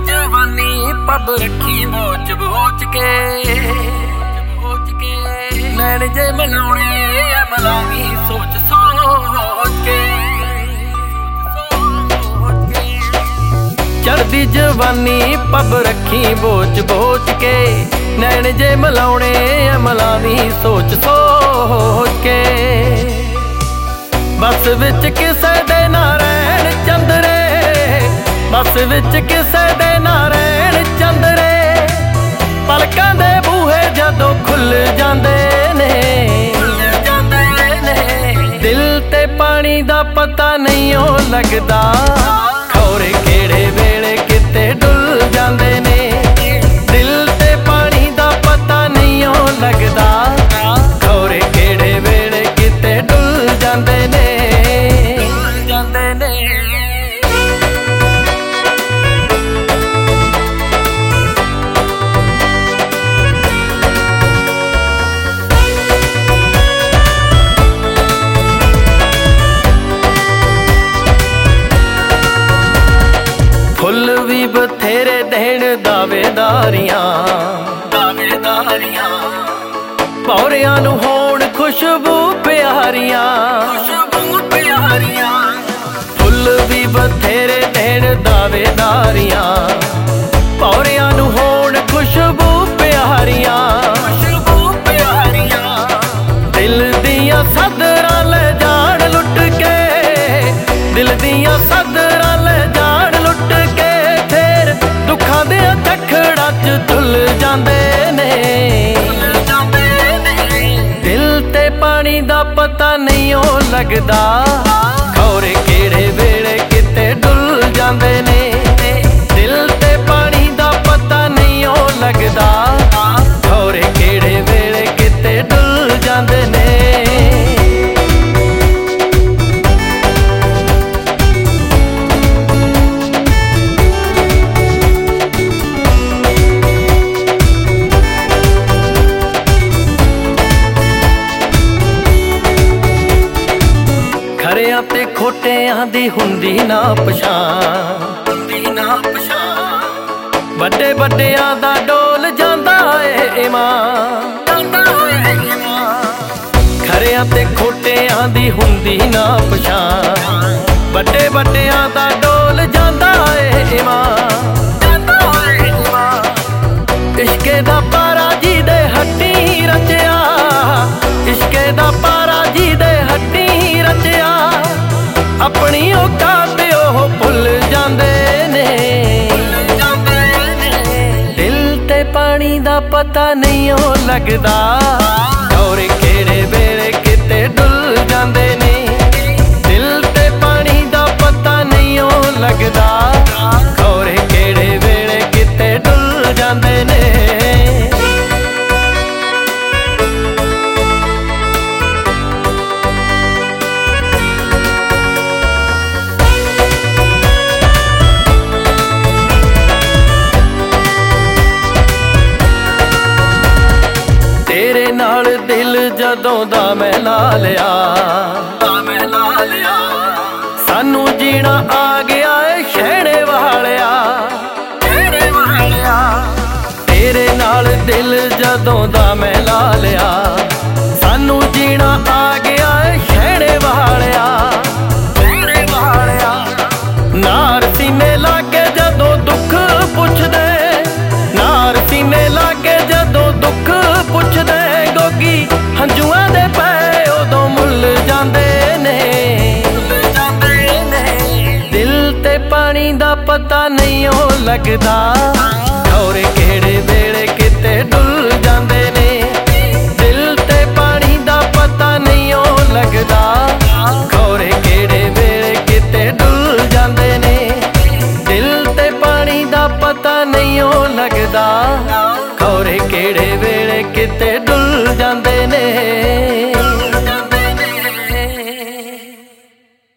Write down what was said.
जवानी पब रखी बोच बोच के नैन जे मिलाने मलावी सोच सोच के चढ़दी जवानी पब रखी बोच बोच के नैन जे मिलाने मलावी सोच सोच के बस विच किसे दे ना रहन चंदरे बस विच किसे दे ना रहन चंदरे पलकां दे बूहे जदों खुल जांदे ने दिल ते पानी दा पता नहीं ओ लगदा खौरे केड़े वेले किते डुल जांदे ने दिल ते पानी दा पता नहीं ओ लगदा खौरे केड़े वेले किते डुल जांदे ने फुल भी बथेरे देण दावेदारियां पौरियां नूं होण खुशबू प्यारियां फुल भी बथेरे देण दावेदारियां पौरियां नूं होण खुशबू प्यारियां दिल दियां सदरां ले जाण लुट के दिल दियां सदरां ले जाण लुट के फिर दुखां दे झखड़ां च धुल जांदे ने दिल ते पानी दा पता नहीं ओ लगदा खौरे केड़े वेले किते डुल जांदे ने दिल ते पानी दा पता नहीं ओ लगदा खौरे केड़े वेले किते डुल जांदे ने खरियां ते खोटियां दी हुंदी ना पछाण वड्डे वड्डियां दा डोल जांदा ए ईमान खरियां ते खोटियां दी हुंदी ना पछाण वड्डे वड्डियां दा डोल जांदा ए ईमान इश्के दा पारा जी दे हट्टी रचिया इश्के दा पारा जी दे हट्टी रचिया अपनी औकात ओह भुल जांदे ने दिल ते पानी दा पता नहीं ओ लगदा खौरे केड़े वेले किते डुल जांदे ने दिल ते पानी दा पता नहीं ओ लगदा खौरे केड़े वेले किते डुल जांदे ने तेरे नाल दिल जदों दा मैं ला लिया सानू जीना आ गया है शहरे वालिया तेरे नाल दिल जदों दा मैं ला लिया सानू जीना आ गया है शहरे वालिया नार सीने लागे जदों दुख पुछदे नार सीने लागे जदों दुख पुछदे गोगी हंजुआं दे पै उदों मुल जांदे ने दिल ते पानी दा पता नहीं ओ लगदा खौरे केड़े वेले किते डुल जांदे ने दिल ते पानी दा पता नहीं ओ लगदा खौरे केड़े वेले किते डुल जांदे ने दिल ते पानी दा पता नहीं ओ लगदा खौरे केड़े वेले किते डुल जांदे ने।